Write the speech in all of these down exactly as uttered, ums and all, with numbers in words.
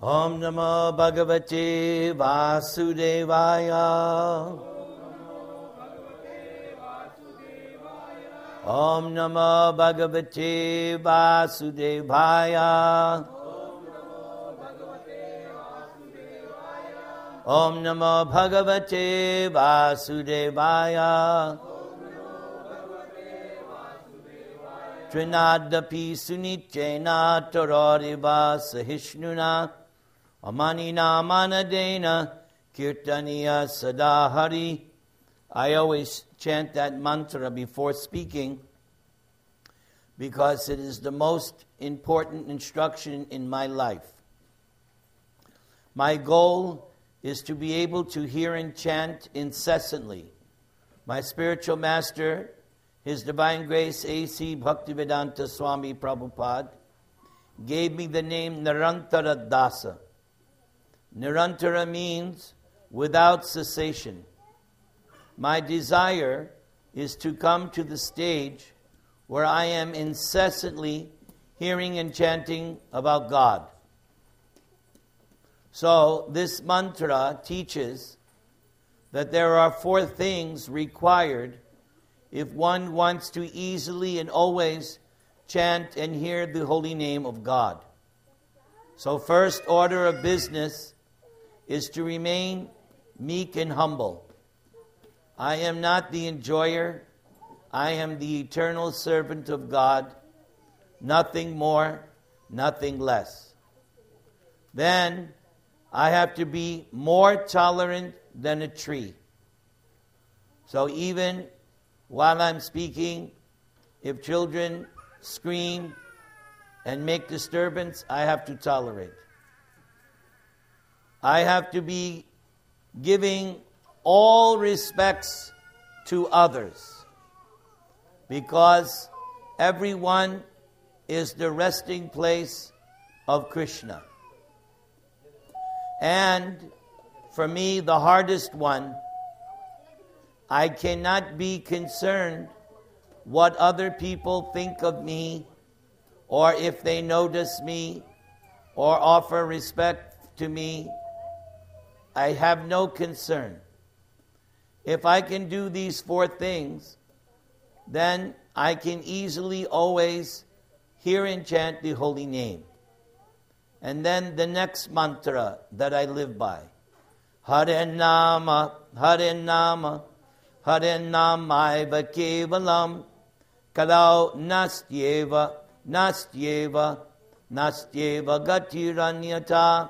Om Namo Bhagavate Vasudevaya. Om Namo Bhagavate Vasudevaya. Om Namo Bhagavate Vasudevaya. Trinadapi Sunichena Tarariva Sahishnuna Amanina Manadena Kirtaniya Sadahari. I always chant that mantra before speaking because it is the most important instruction in my life. My goal is to be able to hear and chant incessantly. My spiritual master, His Divine Grace A C Bhaktivedanta Swami Prabhupada, gave me the name Nirantara Dasa. Nirantara means without cessation. My desire is to come to the stage where I am incessantly hearing and chanting about God. So this mantra teaches that there are four things required if one wants to easily and always chant and hear the holy name of God. So first order of business is to remain meek and humble. I am not the enjoyer. I am the eternal servant of God. Nothing more, nothing less. Then I have to be more tolerant than a tree. So even while I'm speaking, if children scream and make disturbance, I have to tolerate. I have to be giving all respects to others because everyone is the resting place of Krishna. And for me, the hardest one, I cannot be concerned what other people think of me or if they notice me or offer respect to me. I have no concern. If I can do these four things, then I can easily always hear and chant the holy name. And then the next mantra that I live by, Hare Nama, Hare Nama, Hare Namaiva Kevalam, Kalau Nastyeva, Nastyeva, Nastyeva Gatiranyata.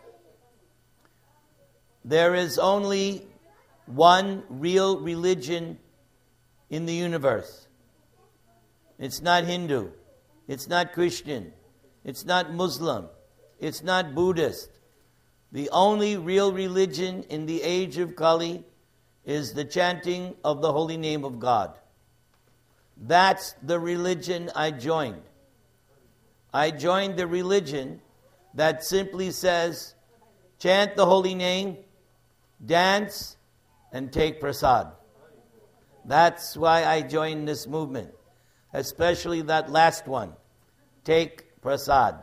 There is only one real religion in the universe. It's not Hindu. It's not Christian. It's not Muslim. It's not Buddhist. The only real religion in the age of Kali is the chanting of the holy name of God. That's the religion I joined. I joined the religion that simply says, chant the holy name, dance, and take prasad. That's why I joined this movement, especially that last one, take prasad.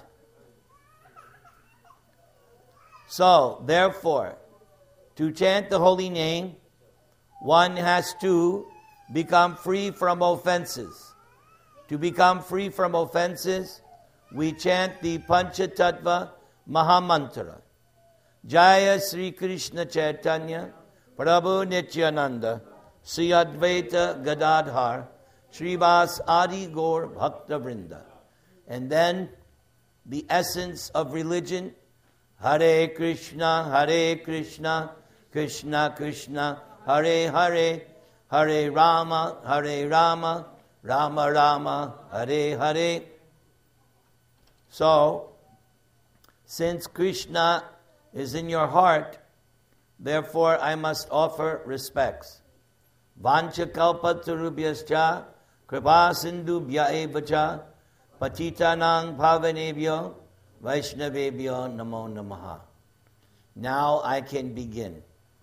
So, therefore, to chant the holy name, one has to become free from offenses. To become free from offenses, we chant the Panchatattva Mahamantra. Jaya Sri Krishna Chaitanya, Prabhu Nityananda, Sri Advaita Gadadhar, Srivas Adi Gaur Bhakta Vrinda. And then the essence of religion, Hare Krishna, Hare Krishna, Krishna Krishna, Hare Hare, Hare Rama, Hare Rama, Rama Rama, Hare Hare. So, since Krishna is in your heart, therefore I must offer respects. Vancha kalpatarubhyascha, kripa sindubhya evacha, patitanang bhavanebhyo, vaishnavebhyo namo namaha. Now I can begin.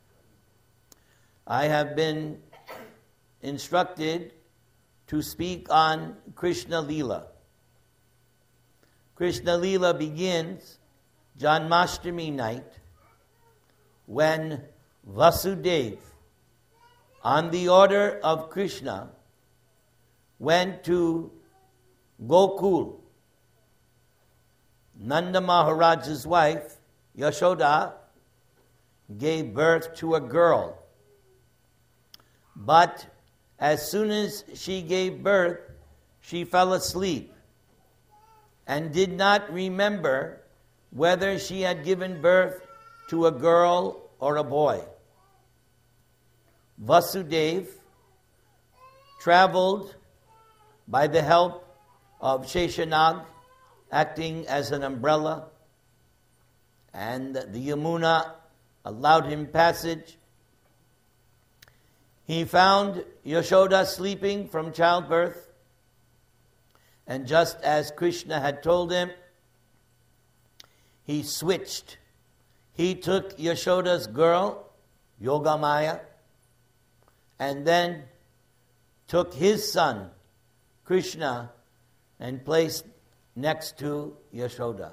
I have been instructed to speak on Krishna Leela. Krishna Leela begins Janmashtami night, when Vasudeva, on the order of Krishna, went to Gokul, Nanda Maharaj's wife, Yashoda, gave birth to a girl. But as soon as she gave birth, she fell asleep and did not remember whether she had given birth to a girl or a boy. Vasudeva traveled by the help of Sheshanag, acting as an umbrella, and the Yamuna allowed him passage. He found Yashoda sleeping from childbirth, and just as Krishna had told him, he switched. He took Yashoda's girl, Yogamaya, and then took his son, Krishna, and placed next to Yashoda.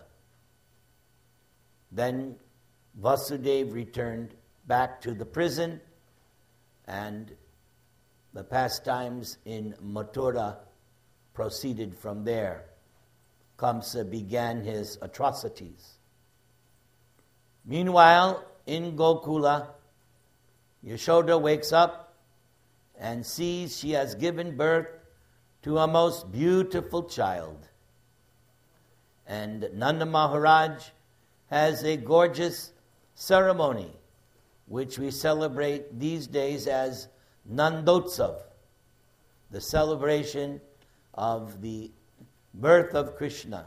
Then Vasudeva returned back to the prison, and the pastimes in Mathura proceeded from there. Kamsa began his atrocities. Meanwhile, in Gokula, Yashoda wakes up and sees she has given birth to a most beautiful child. And Nanda Maharaj has a gorgeous ceremony, which we celebrate these days as Nandotsav, the celebration of the birth of Krishna.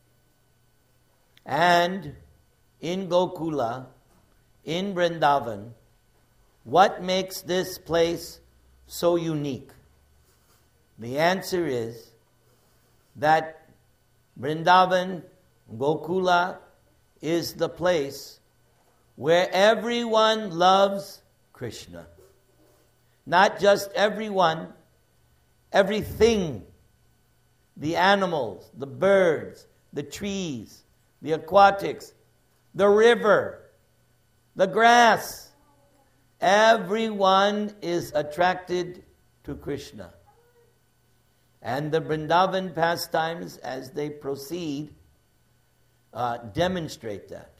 And in Gokula, in Vrindavan, what makes this place so unique? The answer is that Vrindavan, Gokula, is the place where everyone loves Krishna. Not just everyone, everything. The animals, the birds, the trees, the aquatics, the river, the grass. Everyone is attracted to Krishna. And the Vrindavan pastimes, as they proceed, uh, demonstrate that.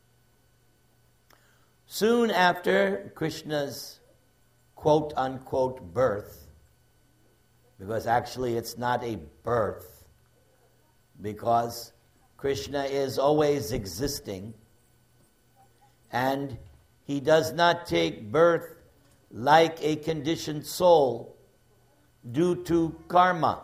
Soon after Krishna's quote-unquote birth, because actually it's not a birth, because Krishna is always existing, and he does not take birth like a conditioned soul due to karma.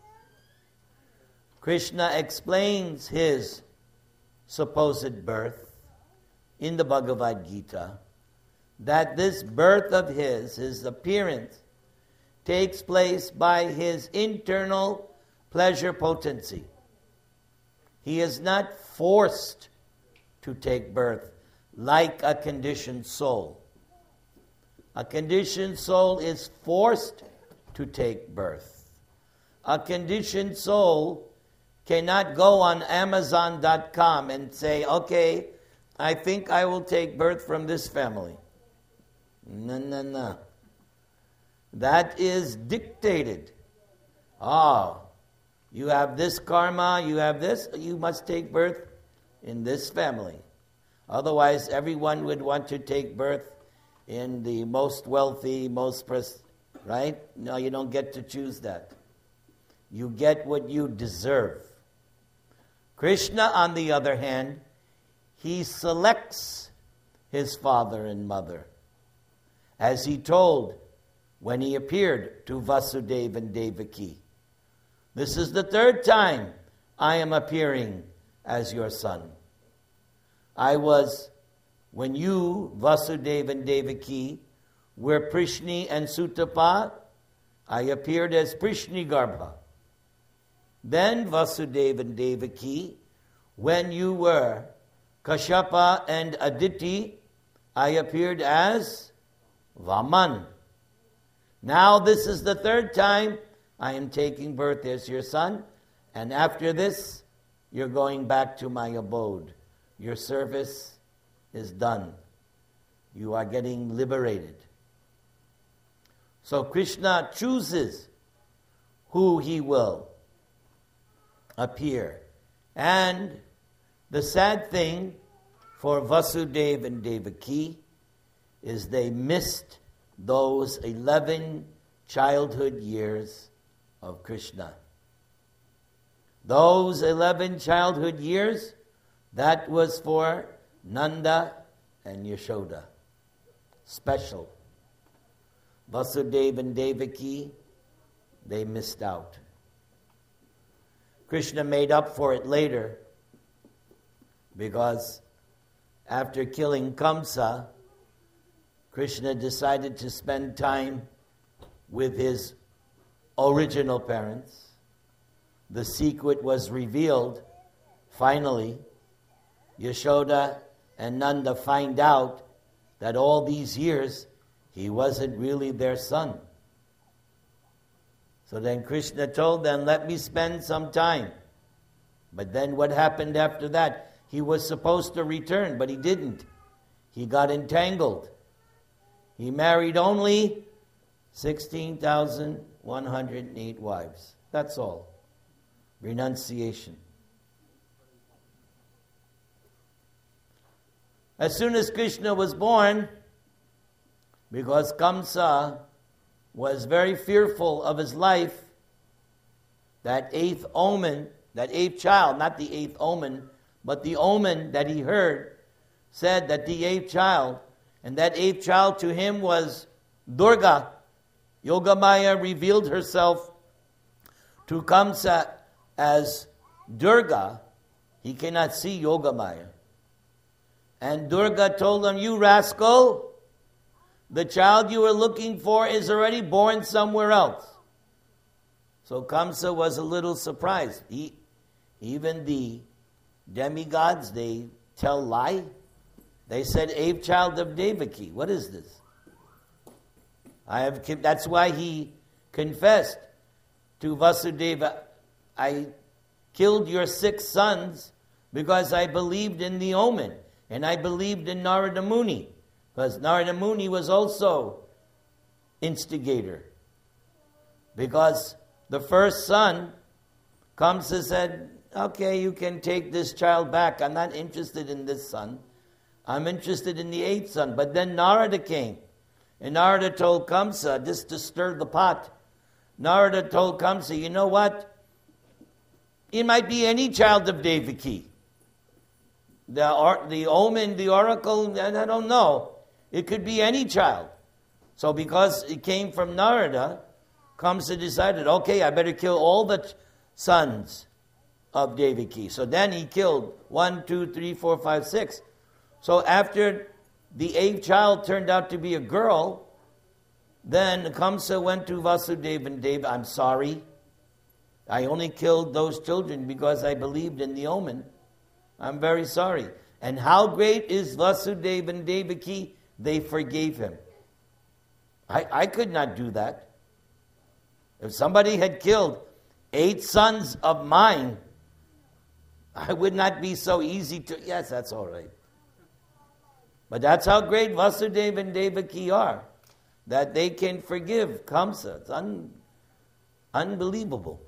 Krishna explains his supposed birth in the Bhagavad Gita, that this birth of his, his appearance, takes place by his internal pleasure potency. He is not forced to take birth like a conditioned soul. A conditioned soul is forced to take birth. A conditioned soul cannot go on Amazon dot com and say, okay, I think I will take birth from this family. No, no, no. That is dictated. Ah, you have this karma, you have this, you must take birth in this family. Otherwise, everyone would want to take birth in the most wealthy, most pres- right? No, you don't get to choose that. You get what you deserve. Krishna, on the other hand, he selects his father and mother, as he told when he appeared to Vasudeva and Devaki. This is the third time I am appearing as your son. I was, when you, Vasudeva and Devaki, were Prishni and Sutapa, I appeared as Prishni Garbha. Then Vasudeva and Devaki, when you were Kashyapa and Aditi, I appeared as Vaman. Now this is the third time I am taking birth as your son, and after this, you're going back to my abode, your service is done. You are getting liberated. So Krishna chooses who he will appear. And the sad thing for Vasudeva and Devaki is they missed those eleven childhood years of Krishna. Those eleven childhood years, that was for Nanda and Yashoda. Special. Vasudeva and Devaki, they missed out. Krishna made up for it later because after killing Kamsa, Krishna decided to spend time with his original parents. The secret was revealed. Finally, Yashoda and Nanda find out that all these years he wasn't really their son. So then Krishna told them, let me spend some time. But then what happened after that? He was supposed to return, but he didn't. He got entangled. He married only sixteen thousand one hundred eight wives. That's all. Renunciation. As soon as Krishna was born, because Kamsa was very fearful of his life, that eighth omen, that eighth child, not the eighth omen, but the omen that he heard said that the eighth child, and that eighth child to him was Durga. Yogamaya revealed herself to Kamsa as Durga. He cannot see Yogamaya. And Durga told him, you rascal, the child you were looking for is already born somewhere else. So Kamsa was a little surprised. He, even the demigods, they tell lie. They said, eighth child of Devaki. What is this? I have. That's why he confessed to Vasudeva, I killed your six sons because I believed in the omen. And I believed in Narada Muni. Because Narada Muni was also instigator. Because the first son, Kamsa said, okay, you can take this child back. I'm not interested in this son. I'm interested in the eighth son. But then Narada came. And Narada told Kamsa, just to stir the pot, Narada told Kamsa, you know what? It might be any child of Devaki. The, or, the omen, the oracle, I don't know. It could be any child. So because it came from Narada, Kamsa decided, okay, I better kill all the t- sons of Devaki. So then he killed one, two, three, four, five, six. So after the eighth child turned out to be a girl, then Kamsa went to Vasudeva and Deva, I'm sorry. I only killed those children because I believed in the omen. I'm very sorry. And how great is Vasudeva and Devaki? They forgave him. I, I could not do that. If somebody had killed eight sons of mine, I would not be so easy to... Yes, that's all right. But that's how great Vasudeva and Devaki are, that they can forgive Kamsa. It's un, unbelievable.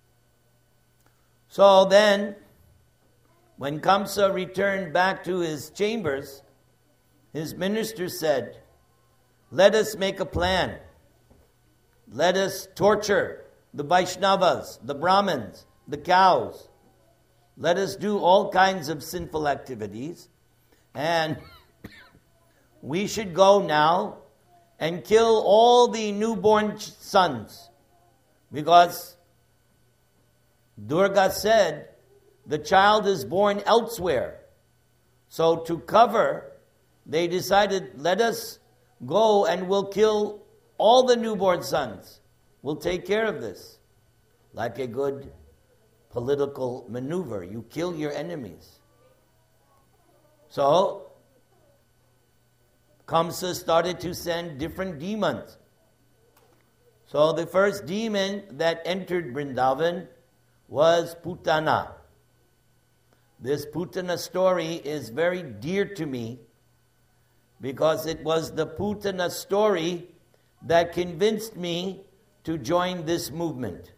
So then, when Kamsa returned back to his chambers, his minister said, let us make a plan. Let us torture the Vaishnavas, the Brahmins, the cows. Let us do all kinds of sinful activities. And we should go now and kill all the newborn sons. Because Durga said, the child is born elsewhere. So to cover, they decided, let us go and we'll kill all the newborn sons. We'll take care of this. Like a good political maneuver. You kill your enemies. So, Kamsa started to send different demons. So the first demon that entered Vrindavan was Putana. This Putana story is very dear to me because it was the Putana story that convinced me to join this movement.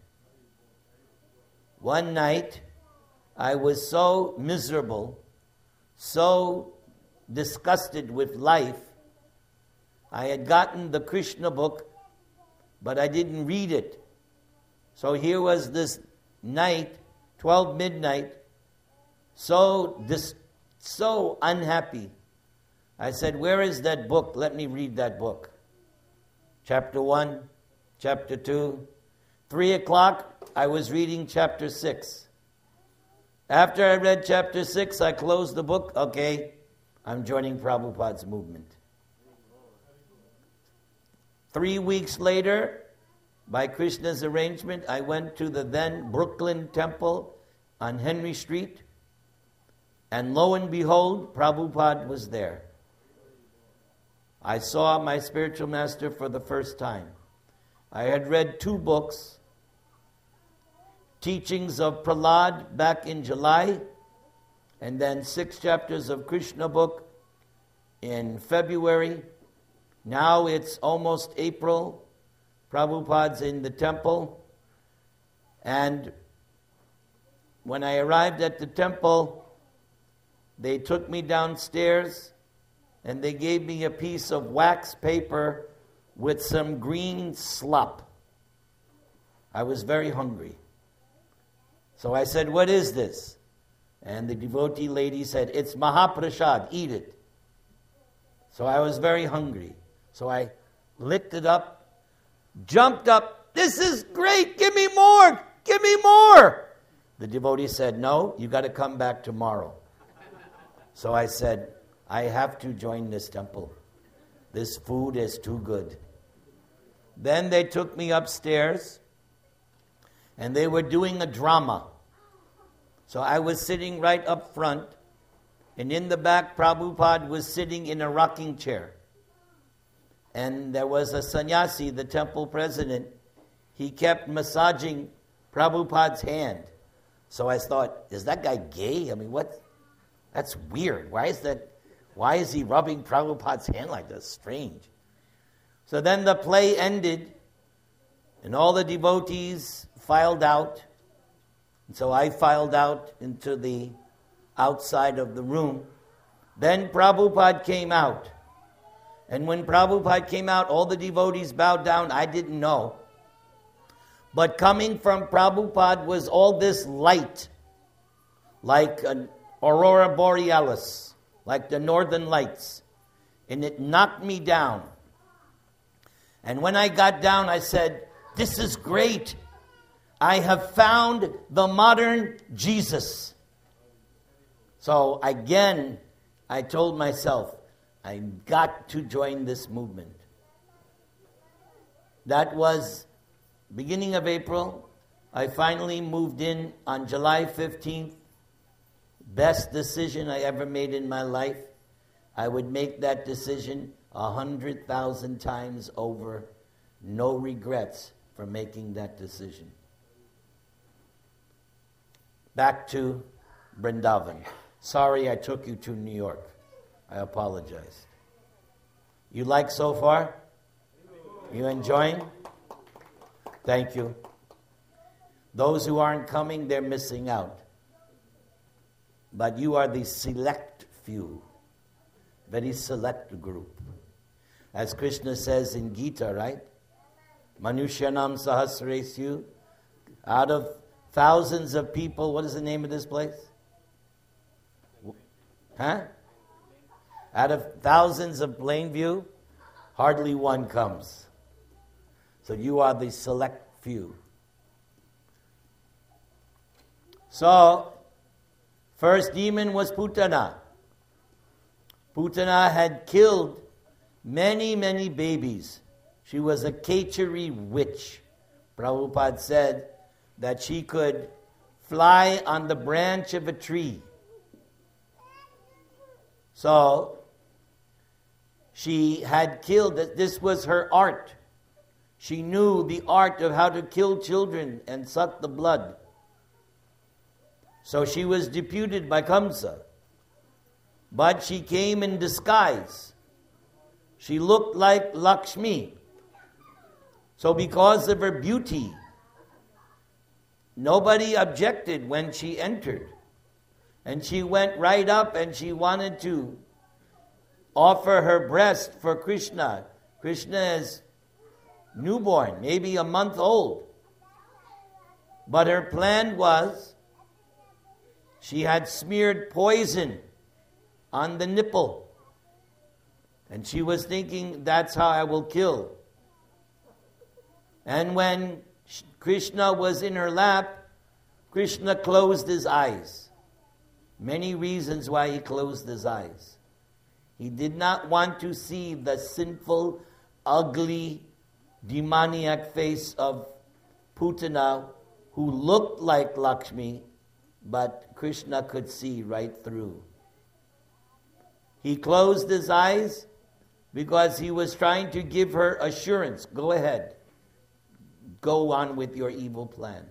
One night, I was so miserable, so disgusted with life. I had gotten the Krishna book, but I didn't read it. So here was this night, twelve midnight, so dis- so unhappy. I said, where is that book? Let me read that book. Chapter one, chapter two. Three o'clock, I was reading chapter six. After I read chapter six, I closed the book. Okay, I'm joining Prabhupada's movement. Three weeks later, by Krishna's arrangement, I went to the then Brooklyn Temple on Henry Street, and lo and behold, Prabhupada was there. I saw my spiritual master for the first time. I had read two books, Teachings of Prahlad back in July, and then six chapters of Krishna book in February. Now it's almost April. Prabhupada's in the temple. And when I arrived at the temple, they took me downstairs and they gave me a piece of wax paper with some green slop. I was very hungry. So I said, what is this? And the devotee lady said, it's Mahaprasad, eat it. So I was very hungry. So I licked it up, jumped up, this is great, give me more, give me more. The devotee said, no, you got to come back tomorrow. So I said, I have to join this temple. This food is too good. Then they took me upstairs, and they were doing a drama. So I was sitting right up front, and in the back, Prabhupada was sitting in a rocking chair. And there was a sannyasi, the temple president. He kept massaging Prabhupada's hand. So I thought, is that guy gay? I mean, what? That's weird. Why is that? Why is he rubbing Prabhupada's hand like that? Strange. So then the play ended, and all the devotees filed out. And so I filed out into the outside of the room. Then Prabhupada came out. And when Prabhupada came out, all the devotees bowed down. I didn't know. But coming from Prabhupada was all this light, like an aurora borealis, like the northern lights. And it knocked me down. And when I got down, I said, this is great. I have found the modern Jesus. So again, I told myself, I got to join this movement. That was beginning of April. I finally moved in on July fifteenth. Best decision I ever made in my life. I would make that decision a hundred thousand times over. No regrets for making that decision. Back to Vrindavan. Sorry I took you to New York. I apologize. You like so far? You enjoying? Thank you. Those who aren't coming, they're missing out. But you are the select few. Very select group. As Krishna says in Gita, right? Manushyanam sahasresyu. Out of thousands of people, what is the name of this place? Huh? Out of thousands of Plainview, hardly one comes. So you are the select few. So, first demon was Putana. Putana had killed many, many babies. She was a Kechari witch. Prabhupada said that she could fly on the branch of a tree. So, she had killed, this was her art. She knew the art of how to kill children and suck the blood. So she was deputed by Kamsa. But she came in disguise. She looked like Lakshmi. So because of her beauty, nobody objected when she entered. And she went right up and she wanted to offer her breast for Krishna. Krishna is newborn, maybe a month old. But her plan was, she had smeared poison on the nipple. And she was thinking, that's how I will kill. And when Krishna was in her lap, Krishna closed his eyes. Many reasons why he closed his eyes. He did not want to see the sinful, ugly, demoniac face of Putana, who looked like Lakshmi, but Krishna could see right through. He closed his eyes because he was trying to give her assurance. Go ahead. Go on with your evil plan.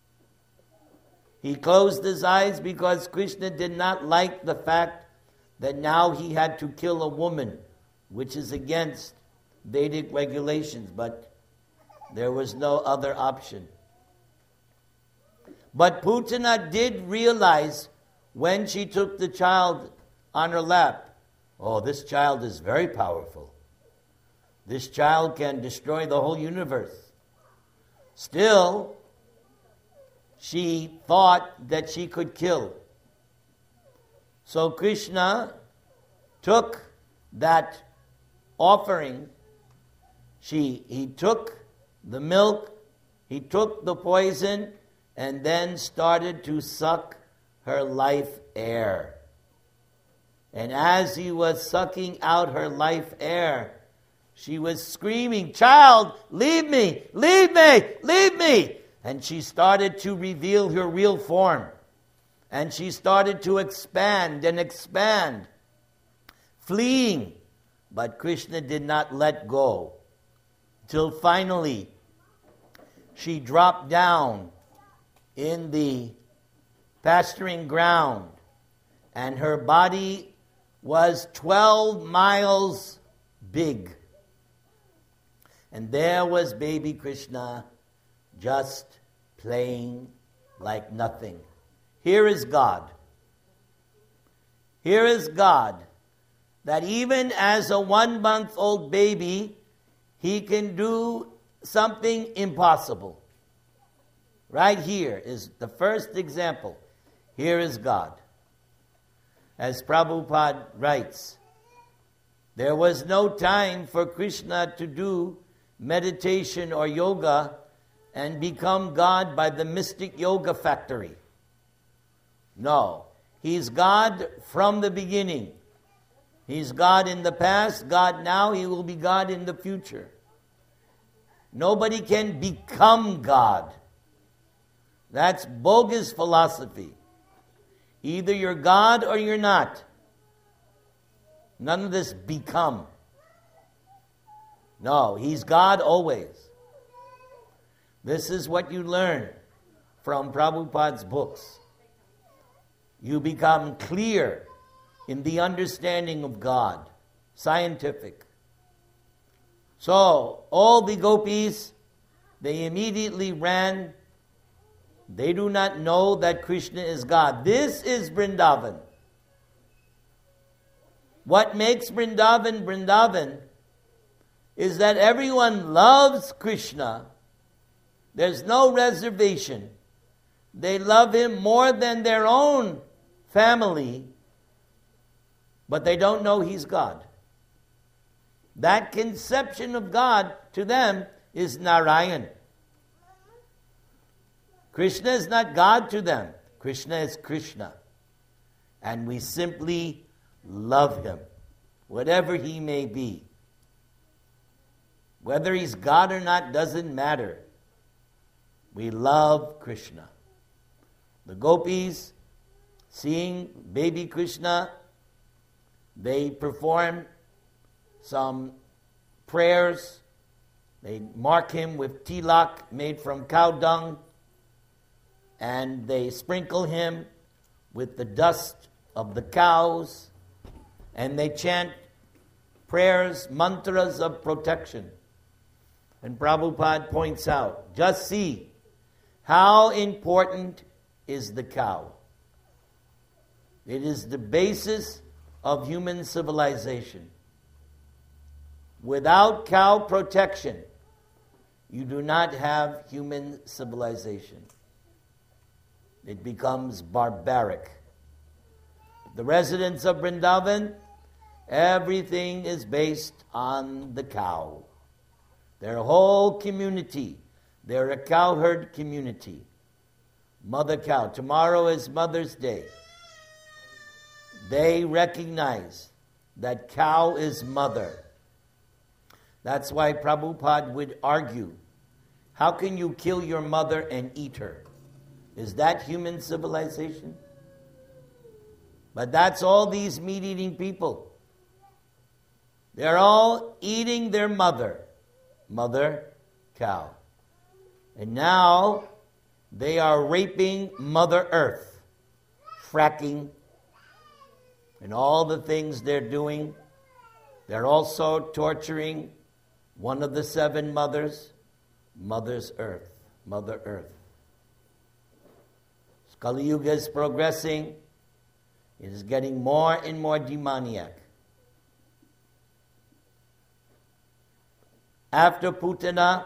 He closed his eyes because Krishna did not like the fact that now he had to kill a woman, which is against Vedic regulations, but there was no other option. But Putana did realize when she took the child on her lap, oh, this child is very powerful. This child can destroy the whole universe. Still, she thought that she could kill. So Krishna took that offering. She, he took the milk, he took the poison, and then started to suck her life air. And as he was sucking out her life air, she was screaming, "Child, leave me, leave me, leave me!" And she started to reveal her real form. And she started to expand and expand, fleeing. But Krishna did not let go. Till finally, she dropped down in the pasturing ground. And her body was twelve miles big. And there was baby Krishna just playing like nothing. Here is God. Here is God, that even as a one-month-old baby, he can do something impossible. Right here is the first example. Here is God. As Prabhupada writes, there was no time for Krishna to do meditation or yoga and become God by the mystic yoga factory. No, he's God from the beginning. He's God in the past, God now, he will be God in the future. Nobody can become God. That's bogus philosophy. Either you're God or you're not. None of this become. No, he's God always. This is what you learn from Prabhupada's books. You become clear in the understanding of God, scientific. So, all the gopis, they immediately ran. They do not know that Krishna is God. This is Vrindavan. What makes Vrindavan Vrindavan is that everyone loves Krishna. There's no reservation. They love him more than their own family, but they don't know he's God. That conception of God to them is Narayan. Krishna is not God to them. Krishna is Krishna. And we simply love him, whatever he may be. Whether he's God or not doesn't matter. We love Krishna. The gopis, seeing baby Krishna, they perform some prayers. They mark him with tilak made from cow dung, and they sprinkle him with the dust of the cows, and they chant prayers, mantras of protection. And Prabhupada points out, just see how important is the cow. It is the basis of human civilization. Without cow protection, you do not have human civilization. It becomes barbaric. The residents of Vrindavan, everything is based on the cow. Their whole community, they're a cowherd community. Mother cow. Tomorrow is Mother's Day. They recognize that cow is mother. That's why Prabhupada would argue, how can you kill your mother and eat her? Is that human civilization? But that's all these meat-eating people. They're all eating their mother, mother cow. And now they are raping Mother Earth, fracking, and all the things they're doing. They're also torturing one of the seven mothers, Mother's Earth, Mother Earth. Kali Yuga is progressing. It is getting more and more demoniac. After Putana,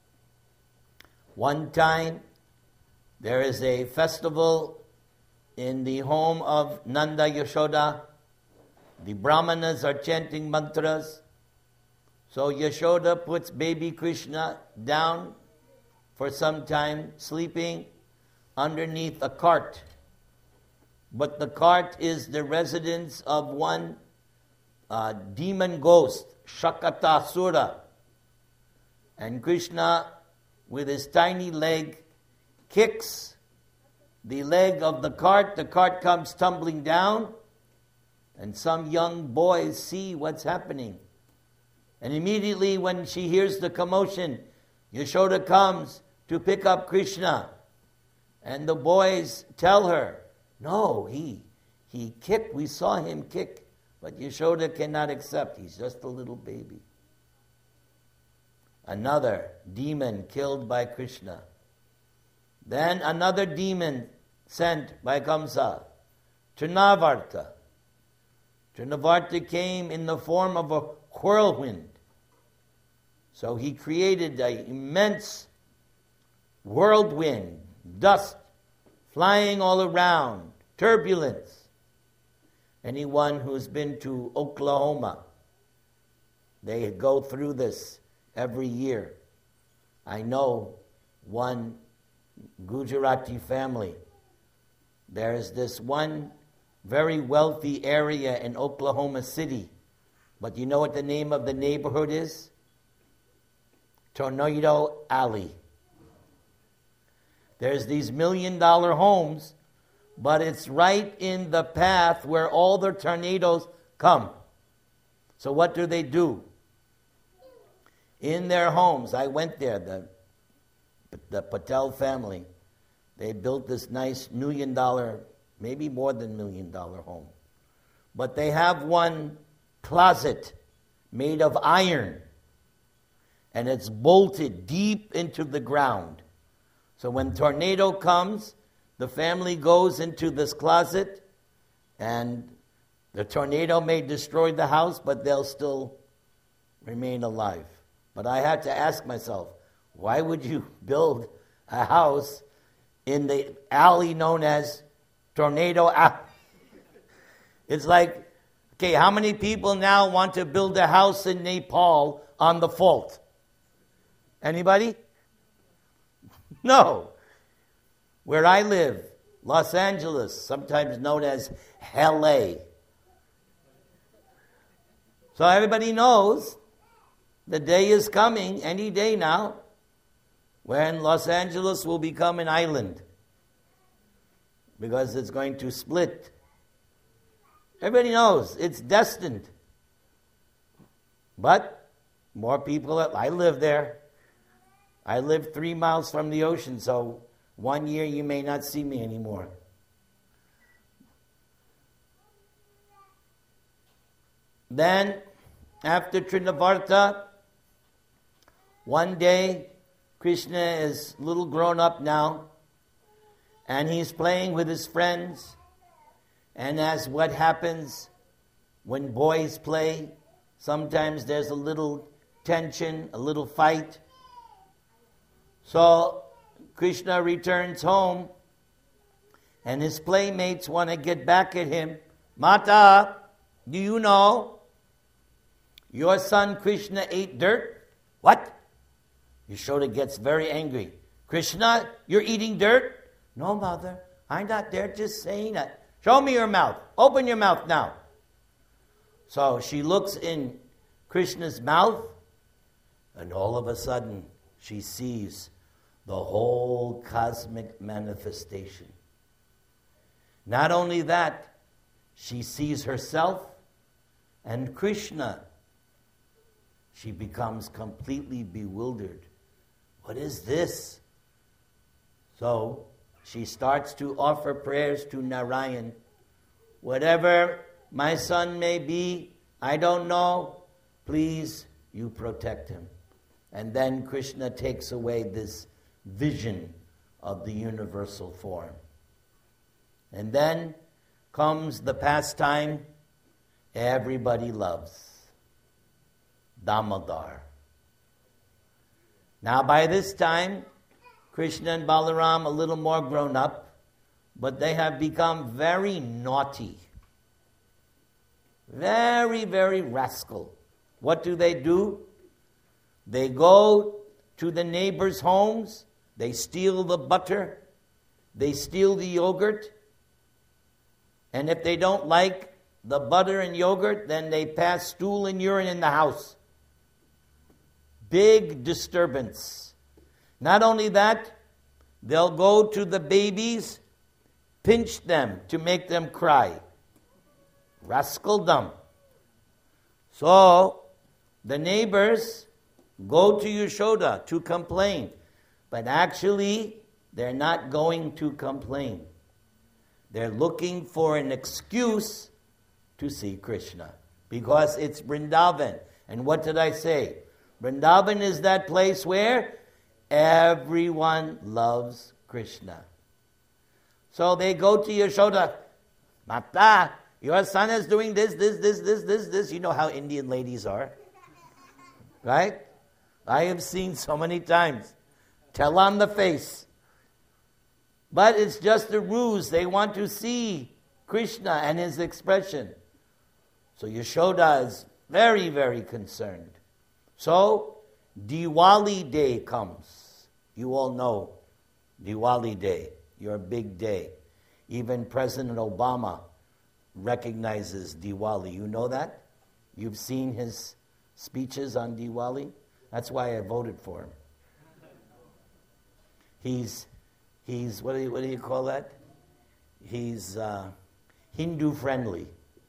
one time, there is a festival in the home of Nanda Yashoda. The Brahmanas are chanting mantras. So Yashoda puts baby Krishna down for some time, sleeping underneath a cart. But the cart is the residence of one uh, demon ghost, Shakatasura. And Krishna, with his tiny leg, kicks the leg of the cart. The cart comes tumbling down, and some young boys see what's happening. And immediately when she hears the commotion, Yashoda comes to pick up Krishna. And the boys tell her, no, he he kicked, we saw him kick, but Yashoda cannot accept, he's just a little baby. Another demon killed by Krishna. Then another demon sent by Kamsa, Trinavarta. Trinavarta came in the form of a whirlwind. So he created an immense whirlwind, dust flying all around, turbulence. Anyone who's been to Oklahoma, they go through this every year. I know one Gujarati family. There's this one very wealthy area in Oklahoma City. But you know what the name of the neighborhood is? Tornado Alley. There's these million dollar homes, but it's right in the path where all the tornadoes come. So what do they do? In their homes, I went there, the, the Patel family, they built this nice million dollar, maybe more than million dollar home. But they have one closet made of iron, and it's bolted deep into the ground. So when tornado comes, the family goes into this closet, and the tornado may destroy the house, but they'll still remain alive. But I had to ask myself, why would you build a house in the alley known as Tornado Alley? It's like, okay, how many people now want to build a house in Nepal on the fault? Anybody? No. Where I live, Los Angeles, sometimes known as L A. So everybody knows the day is coming, any day now, when Los Angeles will become an island because it's going to split. Everybody knows it's destined. But more people, I live there. I live three miles from the ocean, so one year you may not see me anymore. then, after Trinavarta, one day, Krishna is a little grown up now, and he's playing with his friends, and as what happens when boys play, sometimes there's a little tension, a little fight. So Krishna returns home, and his playmates want to get back at him. Mata, do you know your son Krishna ate dirt? What? Yashoda gets very angry. Krishna, you're eating dirt? No, mother, I'm not there, just saying that. Show me your mouth. Open your mouth now. So she looks in Krishna's mouth, and all of a sudden she sees the whole cosmic manifestation. Not only that, she sees herself and Krishna. She becomes completely bewildered. What is this? So she starts to offer prayers to Narayan. Whatever my son may be, I don't know. Please, you protect him. And then Krishna takes away this vision of the universal form. And then comes the pastime everybody loves, Damodar. Now by this time, Krishna and Balaram a little more grown up, but they have become very naughty. Very, very rascal. What do they do? They go to the neighbors' homes, they steal the butter, they steal the yogurt, and if they don't like the butter and yogurt, then they pass stool and urine in the house. Big disturbance. Not only that, they'll go to the babies, pinch them to make them cry. Rascaldom. So, the neighbors go to Yashoda to complain. But actually, they're not going to complain. They're looking for an excuse to see Krishna. Because it's Vrindavan. And what did I say? Vrindavan is that place where everyone loves Krishna. So they go to Yashoda. Mata, your son is doing this, this, this, this, this, this. You know how Indian ladies are. Right? I have seen so many times. Tell on the face. But it's just a ruse. They want to see Krishna and his expression. So Yashoda is very, very concerned. So Diwali day comes. You all know Diwali day, your big day. Even President Obama recognizes Diwali. You know that? You've seen his speeches on Diwali? That's why I voted for him. He's, he's what do you, what do you call that? He's uh, Hindu friendly.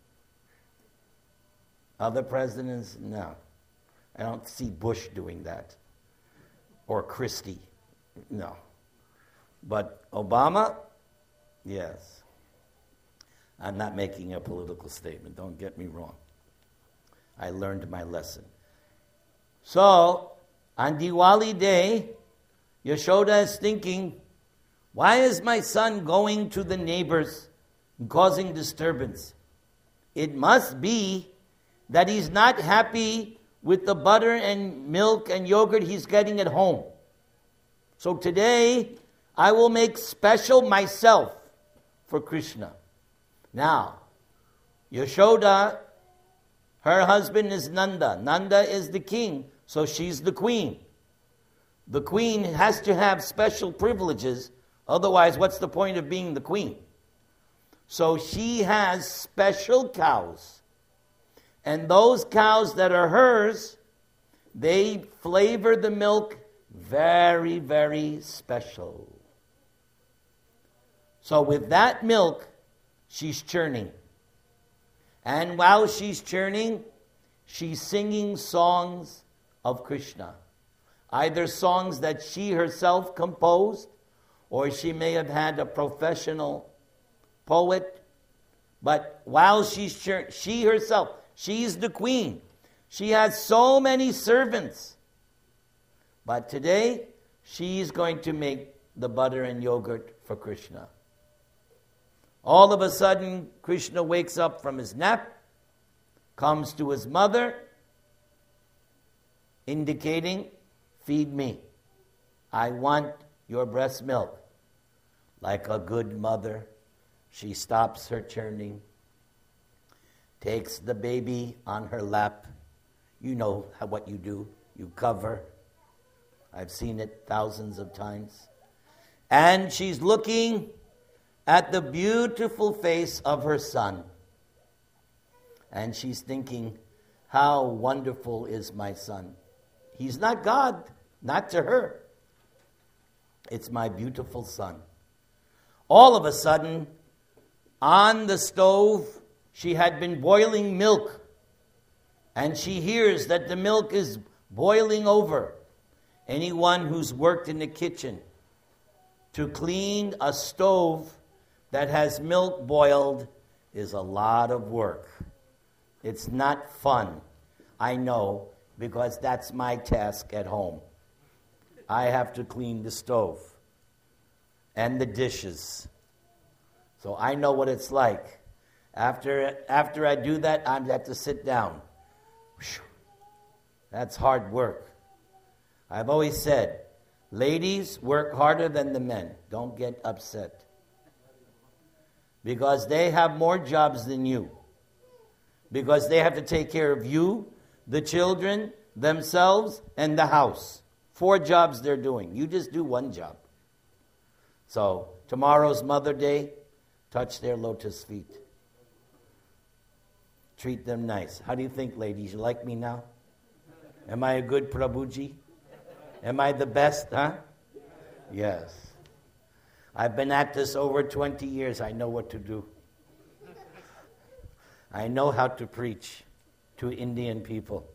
Other presidents, no. I don't see Bush doing that. Or Christie, no. But Obama, yes. I'm not making a political statement, don't get me wrong. I learned my lesson. So, on Diwali day, Yashoda is thinking, why is my son going to the neighbors and causing disturbance? It must be that he's not happy with the butter and milk and yogurt he's getting at home. So today, I will make special myself for Krishna. Now, Yashoda, her husband is Nanda. Nanda is the king, so she's the queen. The queen has to have special privileges, otherwise what's the point of being the queen? So she has special cows. And those cows that are hers, they flavor the milk very, very special. So with that milk, she's churning. And while she's churning, she's singing songs of Krishna. Either songs that she herself composed, or she may have had a professional poet. But while she's churning, she herself, She's the queen. She has so many servants. But today, she's going to make the butter and yogurt for Krishna. All of a sudden, Krishna wakes up from his nap, comes to his mother, indicating, feed me. I want your breast milk. Like a good mother, she stops her churning, takes the baby on her lap. You know how, what you do. You cover. I've seen it thousands of times. And she's looking at the beautiful face of her son. And she's thinking, how wonderful is my son. He's not God, not to her. It's my beautiful son. All of a sudden, on the stove, she had been boiling milk. And she hears that the milk is boiling over. Anyone who's worked in the kitchen to clean a stove that has milk boiled is a lot of work. It's not fun. I know, because that's my task at home. I have to clean the stove and the dishes. So I know what it's like. After, after I do that, I have to sit down. That's hard work. I've always said, ladies, work harder than the men. Don't get upset. Because they have more jobs than you. Because they have to take care of you, the children, themselves, and the house. Four jobs they're doing. You just do one job. So, tomorrow's Mother Day, touch their lotus feet. Treat them nice. How do you think, ladies? You like me now? Am I a good Prabhuji? Am I the best, huh? Yes. I've been at this over twenty years. I know what to do. I know how to preach to Indian people.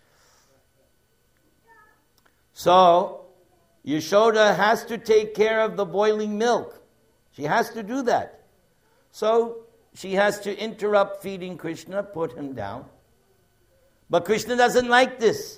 So, Yashoda has to take care of the boiling milk. She has to do that. So, she has to interrupt feeding Krishna, put him down. But Krishna doesn't like this.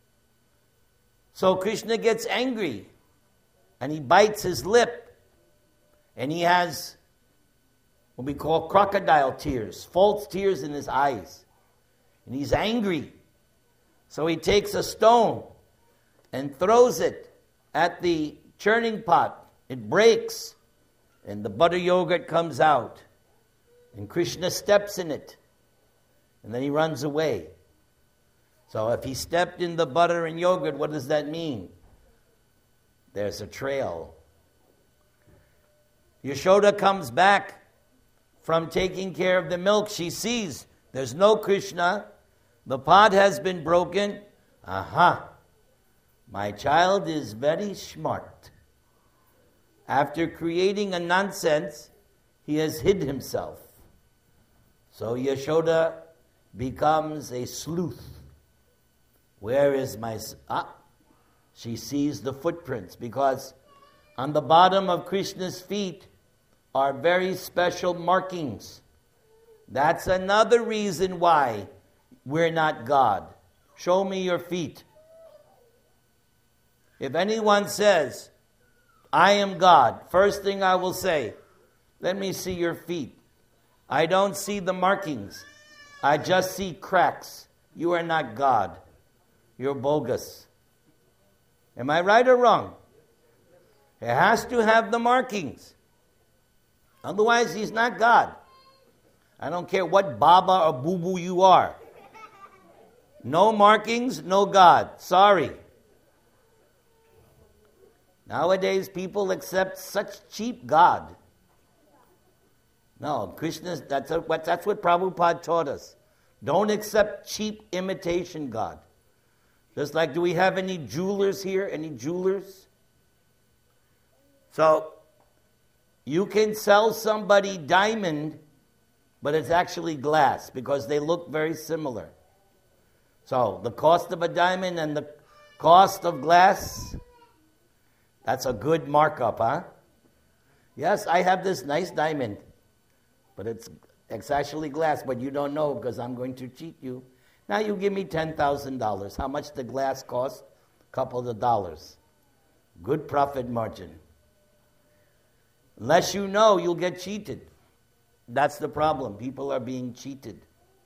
So Krishna gets angry. And he bites his lip. And he has what we call crocodile tears, false tears in his eyes. And he's angry. So he takes a stone and throws it at the churning pot. It breaks. And the butter yogurt comes out. And Krishna steps in it. And then he runs away. So if he stepped in the butter and yogurt, what does that mean? There's a trail. Yashoda comes back from taking care of the milk. She sees there's no Krishna. The pot has been broken. Aha! My child is very smart. After creating a nonsense, he has hid himself. So Yashoda becomes a sleuth. Where is my... Ah, she sees the footprints, because on the bottom of Krishna's feet are very special markings. That's another reason why we're not God. Show me your feet. If anyone says, I am God, first thing I will say, let me see your feet. I don't see the markings. I just see cracks. You are not God. You're bogus. Am I right or wrong? It has to have the markings. Otherwise, he's not God. I don't care what Baba or Boo-Boo you are. No markings, no God. Sorry. Nowadays, people accept such cheap God. No, Krishna, that's what, that's what Prabhupada taught us. Don't accept cheap imitation God. Just like, do we have any jewelers here? Any jewelers? So, you can sell somebody diamond, but it's actually glass, because they look very similar. So, the cost of a diamond and the cost of glass, that's a good markup, huh? Yes, I have this nice diamond, but it's It's actually glass, but you don't know because I'm going to cheat you. Now you give me ten thousand dollars. How much the glass cost? A couple of dollars. Good profit margin. Unless you know, you'll get cheated. That's the problem. People are being cheated.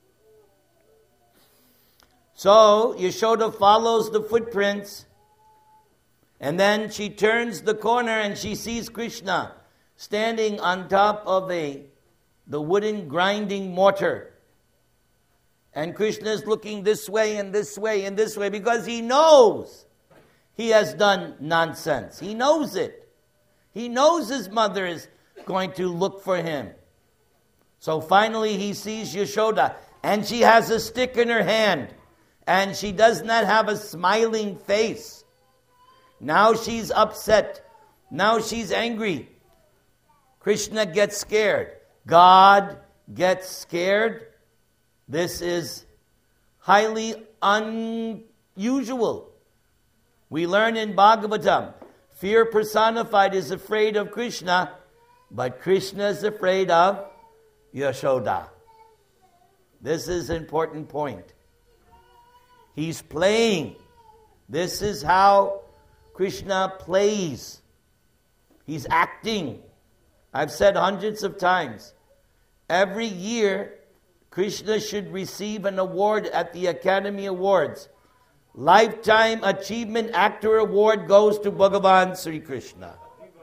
So Yashoda follows the footprints, and then she turns the corner and she sees Krishna standing on top of a the wooden grinding mortar. And Krishna is looking this way and this way and this way because he knows he has done nonsense. He knows it. He knows his mother is going to look for him. So finally he sees Yashoda, and she has a stick in her hand, and she does not have a smiling face. Now she's upset. Now she's angry. Krishna gets scared. God gets scared. This is highly unusual. We learn in Bhagavatam, fear personified is afraid of Krishna, but Krishna is afraid of Yashoda. This is an important point. He's playing. This is how Krishna plays. He's acting. I've said hundreds of times, every year Krishna should receive an award at the Academy Awards. Lifetime Achievement Actor Award goes to Bhagavan Sri Krishna.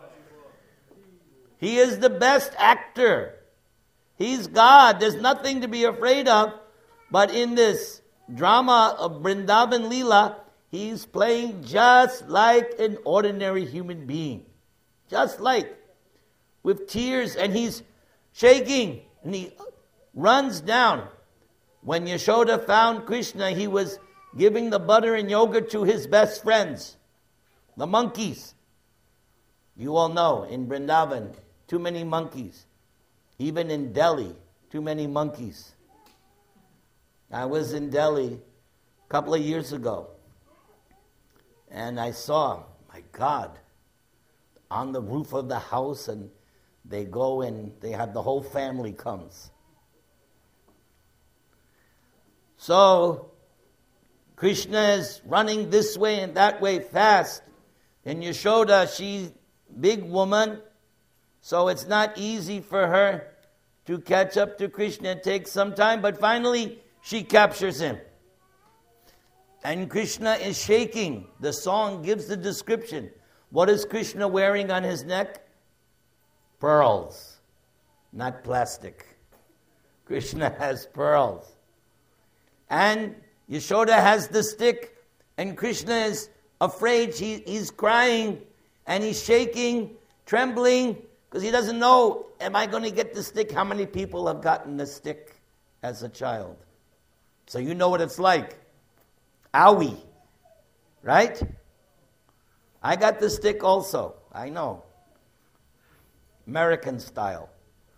He is the best actor. He's God. There's nothing to be afraid of. But in this drama of Vrindavan Leela, he's playing just like an ordinary human being. Just like, with tears, and he's shaking, and he runs down. When Yashoda found Krishna, he was giving the butter and yogurt to his best friends, the monkeys. You all know, in Vrindavan, too many monkeys. Even in Delhi, too many monkeys. I was in Delhi a couple of years ago, and I saw, my God, on the roof of the house, and they go and they have the whole family comes. So Krishna is running this way and that way fast. And Yashoda, she's big woman, so it's not easy for her to catch up to Krishna. It takes some time, but finally she captures him. And Krishna is shaking. The song gives the description. What is Krishna wearing on his neck? Pearls, not plastic. Krishna has pearls. And Yashoda has the stick, and Krishna is afraid. He, he's crying, and he's shaking, trembling, because he doesn't know, am I going to get the stick? How many people have gotten the stick as a child? So you know what it's like. Owie, right? I got the stick also. I know. American style.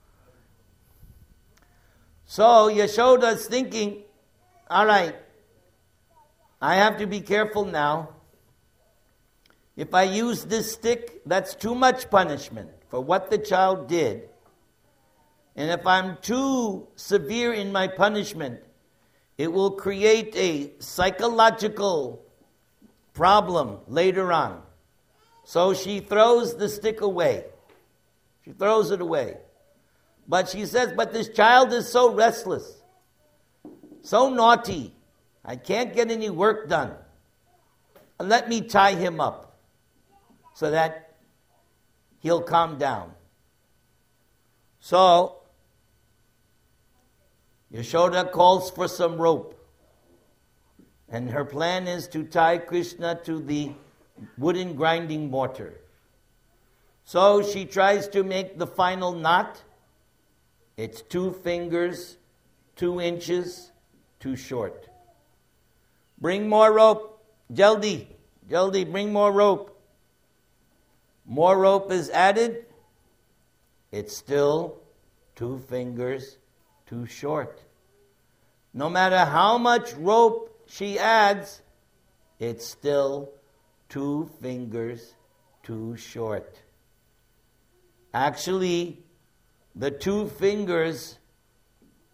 So Yashoda's thinking, all right, I have to be careful now. If I use this stick, that's too much punishment for what the child did. And if I'm too severe in my punishment, it will create a psychological problem later on. So she throws the stick away. She throws it away. But she says, but this child is so restless, so naughty. I can't get any work done. Let me tie him up so that he'll calm down. So Yashoda calls for some rope. And her plan is to tie Krishna to the wooden grinding mortar. So she tries to make the final knot. It's two fingers, two inches, too short. Bring more rope. Jaldi, Jaldi, bring more rope. More rope is added. It's still two fingers, too short. No matter how much rope she adds, it's still two fingers too short. Actually, the two fingers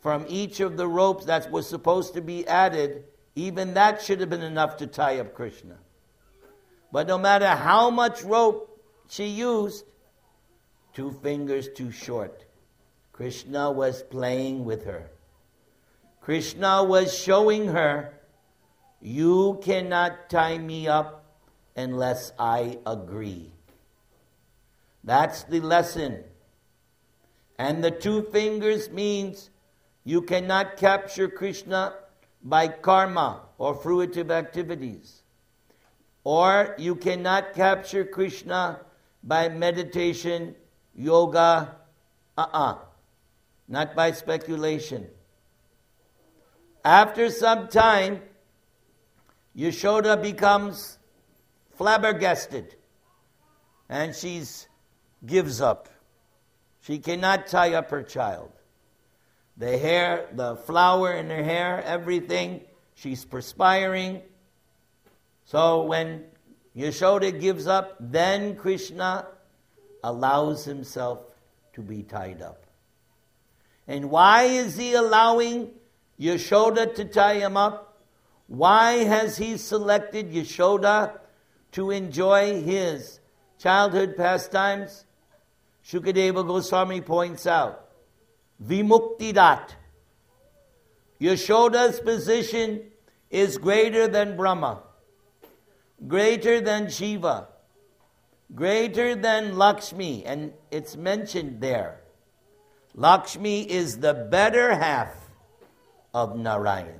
from each of the ropes that was supposed to be added, even that should have been enough to tie up Krishna. But no matter how much rope she used, two fingers too short. Krishna was playing with her. Krishna was showing her, you cannot tie me up unless I agree. That's the lesson. And the two fingers means you cannot capture Krishna by karma or fruitive activities. Or you cannot capture Krishna by meditation, yoga, uh-uh. Not by speculation. After some time, Yashoda becomes flabbergasted. And she gives up. She cannot tie up her child. The hair, the flower in her hair, everything, she's perspiring. So when Yashoda gives up, then Krishna allows himself to be tied up. And why is he allowing Yashoda to tie him up? Why has he selected Yashoda to enjoy his childhood pastimes? Shukadeva Goswami points out, Vimuktidat. Yashoda's position is greater than Brahma, greater than Shiva, greater than Lakshmi, and it's mentioned there. Lakshmi is the better half of Narayan.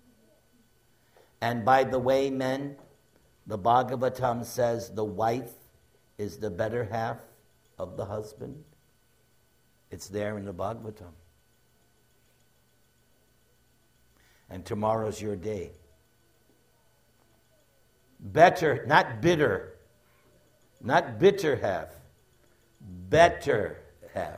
And by the way, men, the Bhagavatam says the wife is the better half of the husband. It's there in the Bhagavatam. And tomorrow's your day. Better, not bitter. Not bitter half. Better half.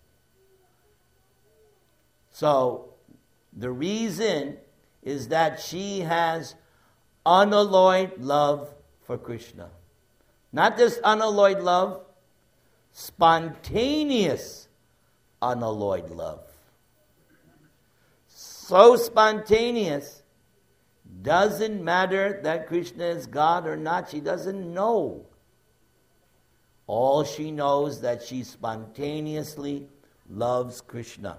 So, the reason is that she has unalloyed love for Krishna. Not just unalloyed love, spontaneous unalloyed love. So spontaneous, doesn't matter that Krishna is God or not, she doesn't know. All she knows that she spontaneously loves Krishna.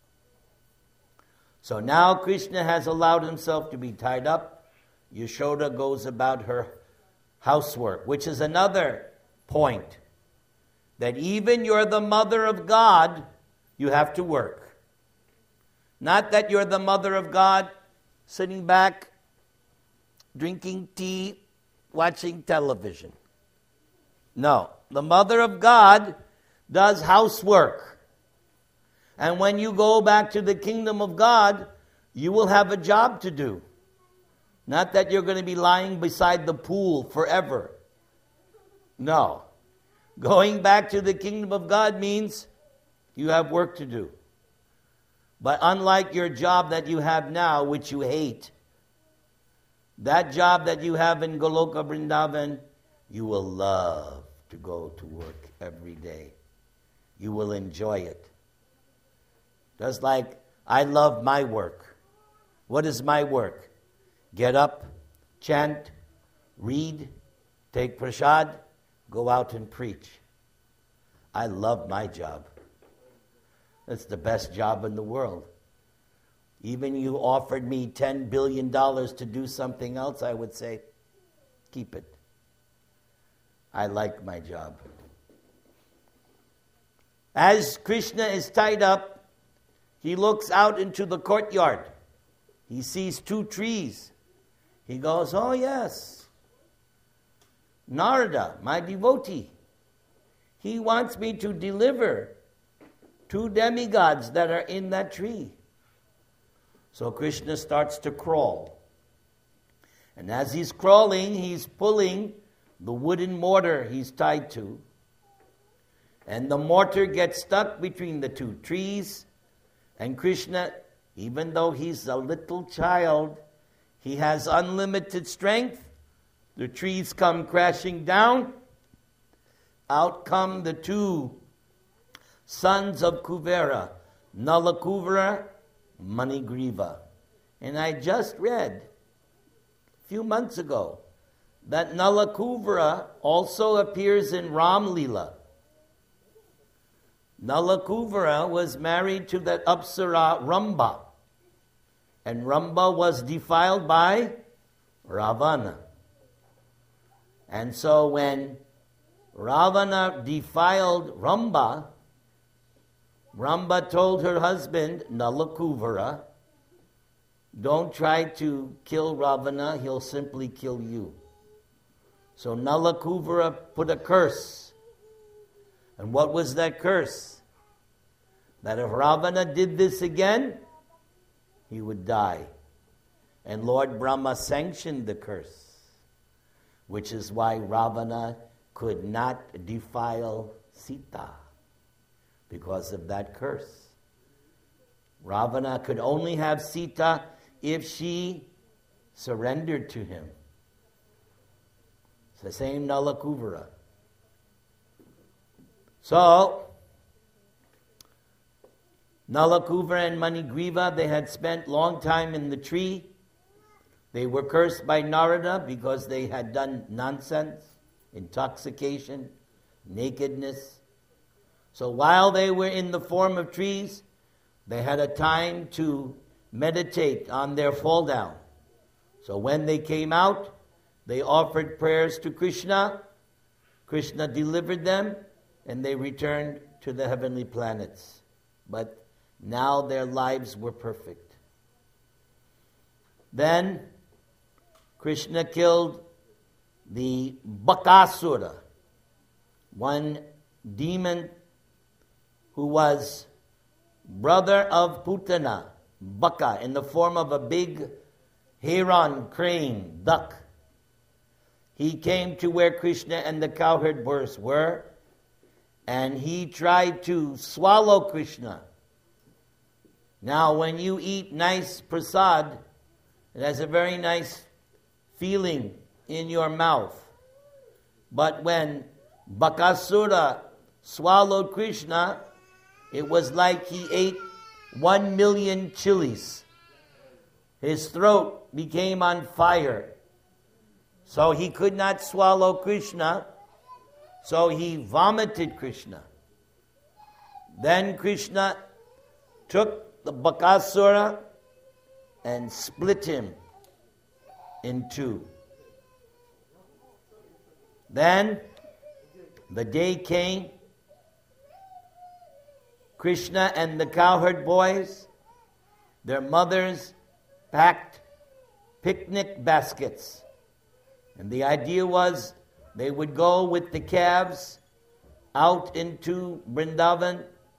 So now Krishna has allowed himself to be tied up. Yashoda goes about her housework, which is another point. That even you're the mother of God, you have to work. Not that you're the mother of God, sitting back, drinking tea, watching television. No, the mother of God does housework. And when you go back to the kingdom of God, you will have a job to do. Not that you're going to be lying beside the pool forever. No. Going back to the kingdom of God means you have work to do. But unlike your job that you have now, which you hate, that job that you have in Goloka Vrindavan, you will love to go to work every day. You will enjoy it. Just like I love my work. What is my work? Get up, chant, read, take prasad, go out and preach. I love my job. It's the best job in the world. Even you offered me ten billion dollars to do something else, I would say, keep it. I like my job. As Krishna is tied up, he looks out into the courtyard. He sees two trees. He goes, oh yes, Narada, my devotee, he wants me to deliver two demigods that are in that tree. So Krishna starts to crawl. And as he's crawling, he's pulling the wooden mortar he's tied to. And the mortar gets stuck between the two trees. And Krishna, even though he's a little child, he has unlimited strength. The trees come crashing down. Out come the two sons of Kuvera, Nalakuvara Manigriva. And I just read a few months ago that Nalakuvara also appears in Ram Leela. Nalakuvara was married to that Apsara Ramba. And Ramba was defiled by Ravana. And so when Ravana defiled Ramba, Ramba told her husband, Nalakuvara, don't try to kill Ravana, he'll simply kill you. So Nalakuvara put a curse. And what was that curse? That if Ravana did this again, he would die. And Lord Brahma sanctioned the curse, which is why Ravana could not defile Sita, because of that curse. Ravana could only have Sita if she surrendered to him. It's the same Nalakuvara. So, Nalakuvara and Manigriva, they had spent long time in the tree. They were cursed by Narada because they had done nonsense, intoxication, nakedness. So while they were in the form of trees, they had a time to meditate on their fall down. So when they came out, they offered prayers to Krishna. Krishna delivered them, and they returned to the heavenly planets. But now their lives were perfect. Then Krishna killed the Bakasura, one demon who was brother of Putana, Baka, in the form of a big heron, crane, duck. He came to where Krishna and the cowherd boys were, and he tried to swallow Krishna. Now, when you eat nice prasad, it has a very nice feeling in your mouth. But when Bakasura swallowed Krishna, it was like he ate one million chilies. His throat became on fire. So he could not swallow Krishna, so he vomited Krishna. Then Krishna took the Bakasura and split him in two. Then the day came, Krishna and the cowherd boys, their mothers packed picnic baskets. And the idea was they would go with the calves out into Vrindavan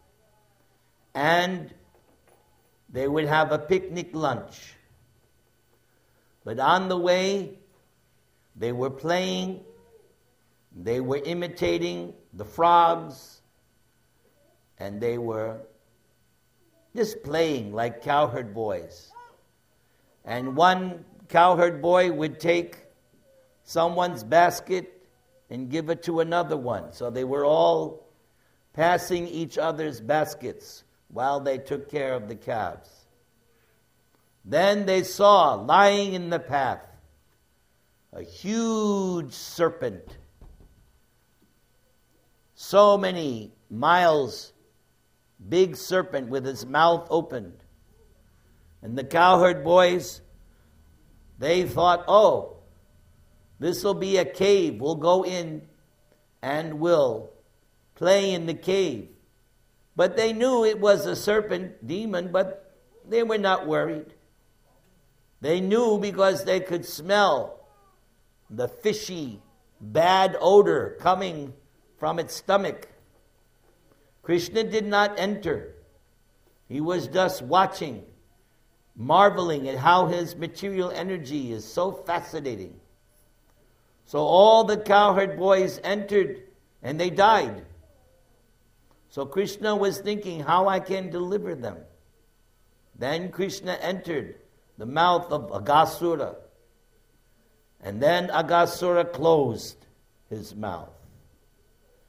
and they would have a picnic lunch. But on the way, they were playing, they were imitating the frogs, and they were just playing like cowherd boys. And one cowherd boy would take someone's basket and give it to another one. So they were all passing each other's baskets while they took care of the calves. Then they saw, lying in the path, a huge serpent, so many miles, big serpent with his mouth opened. And the cowherd boys, they thought, oh, this will be a cave. We'll go in and we'll play in the cave. But they knew it was a serpent demon, but they were not worried. They knew because they could smell the fishy, bad odor coming from its stomach. Krishna did not enter. He was just watching, marveling at how his material energy is so fascinating. So all the cowherd boys entered and they died. So Krishna was thinking how I can deliver them. Then Krishna entered the mouth of Aghasura. And then Aghasura closed his mouth.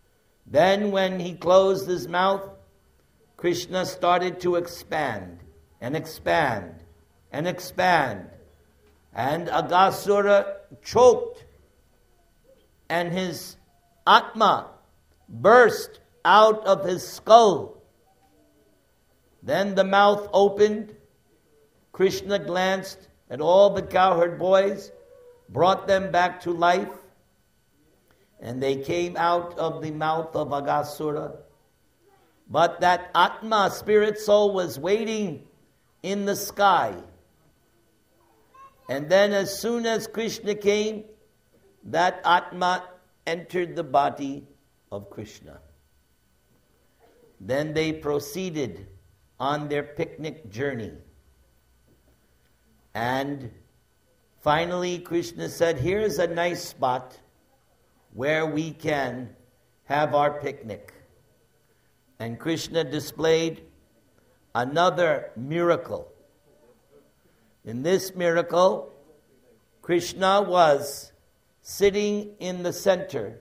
Then when he closed his mouth, Krishna started to expand. and expand and expand. And Aghasura choked, and his Atma burst out of his skull. Then the mouth opened. Krishna glanced at all the cowherd boys, brought them back to life, and they came out of the mouth of Aghasura. But that Atma, spirit soul, was waiting in the sky. And then as soon as Krishna came, that Atma entered the body of Krishna. Then they proceeded on their picnic journey. And finally Krishna said, here's a nice spot where we can have our picnic. And Krishna displayed another miracle. In this miracle, Krishna was sitting in the center.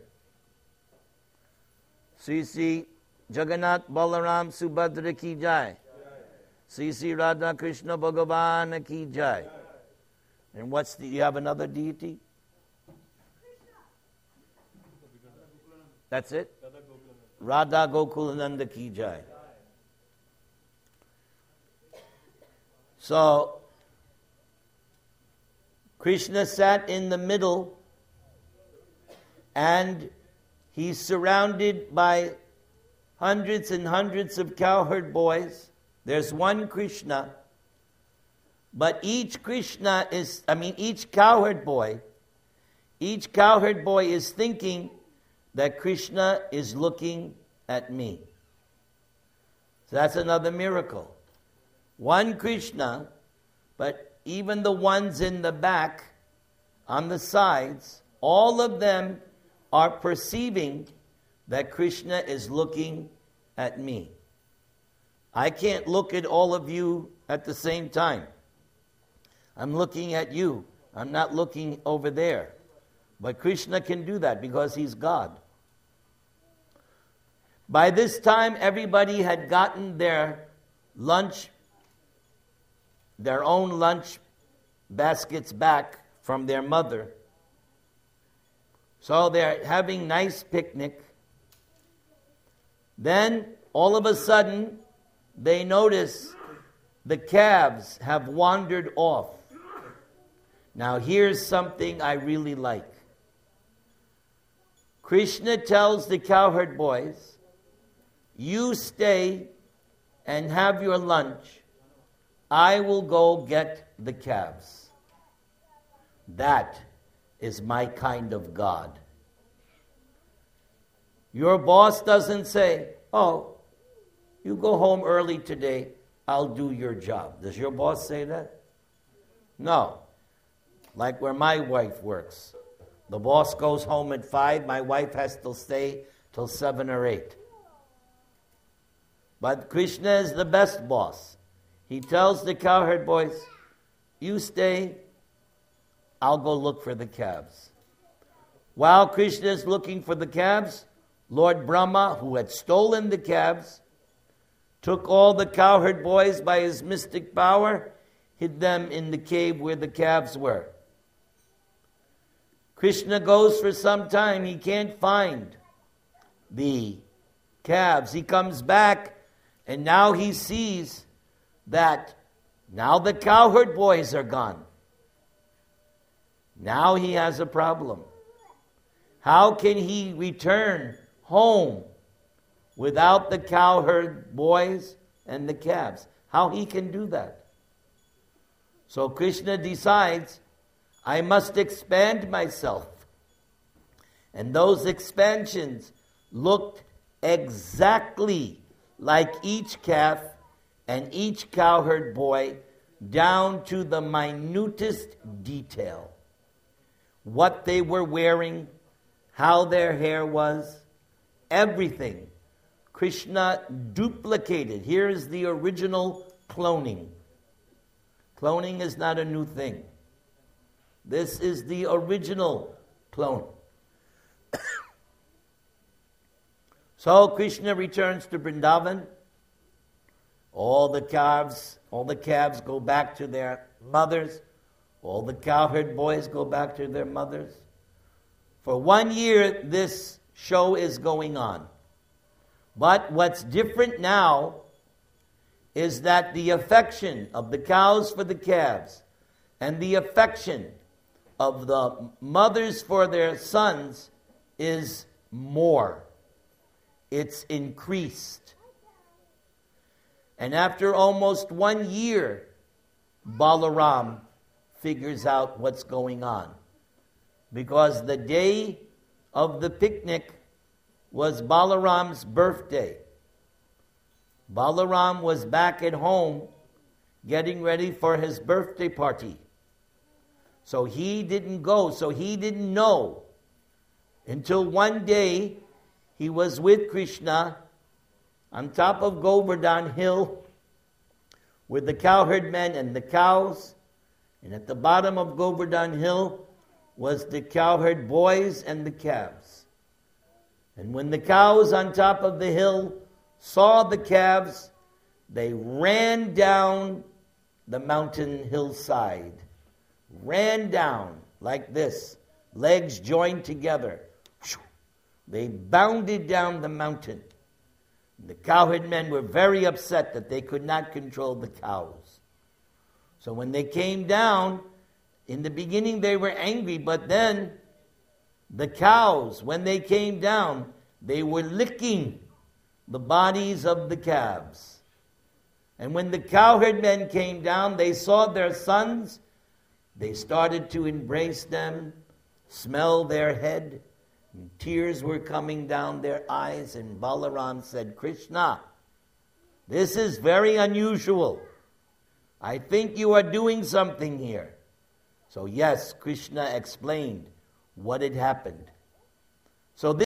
Sri Sri Jagannath Balaram Subhadra ki jai. Sri Sri Radha Krishna Bhagavan ki jai. And what's the, you have another deity? That's it? Radha Gokulananda ki jai. So, Krishna sat in the middle, and he's surrounded by hundreds and hundreds of cowherd boys. There's one Krishna, but each Krishna is, I mean, each cowherd boy, each cowherd boy is thinking that Krishna is looking at me. So that's another miracle. One Krishna, but even the ones in the back, on the sides, all of them are perceiving that Krishna is looking at me. I can't look at all of you at the same time. I'm looking at you. I'm not looking over there. But Krishna can do that because he's God. By this time, everybody had gotten their lunch, their own lunch baskets back from their mother. So they're having nice picnic. Then, all of a sudden, they notice the calves have wandered off. Now, here's something I really like. Krishna tells the cowherd boys, you stay and have your lunch. I will go get the calves. That is my kind of God. Your boss doesn't say, oh, you go home early today, I'll do your job. Does your boss say that? No. Like where my wife works. The boss goes home at five, my wife has to stay till seven or eight. But Krishna is the best boss. He tells the cowherd boys, you stay, I'll go look for the calves. While Krishna is looking for the calves, Lord Brahma, who had stolen the calves, took all the cowherd boys by his mystic power, hid them in the cave where the calves were. Krishna goes for some time, he can't find the calves. He comes back, and now he sees that now the cowherd boys are gone. Now he has a problem. How can he return home without the cowherd boys and the calves? How he can do that? So Krishna decides, I must expand myself. And those expansions looked exactly like each calf and each cowherd boy, down to the minutest detail. What they were wearing, how their hair was, everything. Krishna duplicated. Here is the original cloning. Cloning is not a new thing. This is the original clone. So Krishna returns to Vrindavan. All the calves, All the calves go back to their mothers. All the cowherd boys go back to their mothers. For one year, this show is going on. But what's different now is that the affection of the cows for the calves and the affection of the mothers for their sons is more. It's increased. And after almost one year, Balaram figures out what's going on. Because the day of the picnic was Balaram's birthday. Balaram was back at home getting ready for his birthday party. So he didn't go, so he didn't know until one day he was with Krishna on top of Govardhan Hill with the cowherd men and the cows. And at the bottom of Govardhan Hill was the cowherd boys and the calves. And when the cows on top of the hill saw the calves, they ran down the mountain hillside. Ran down like this, legs joined together. They bounded down the mountain. The cowherd men were very upset that they could not control the cows. So when they came down, in the beginning they were angry, but then the cows, when they came down, they were licking the bodies of the calves. And when the cowherd men came down, they saw their sons. They started to embrace them, smell their head, and tears were coming down their eyes. And Balaram said, Krishna, this is very unusual. I think you are doing something here. So yes, Krishna explained what had happened. So this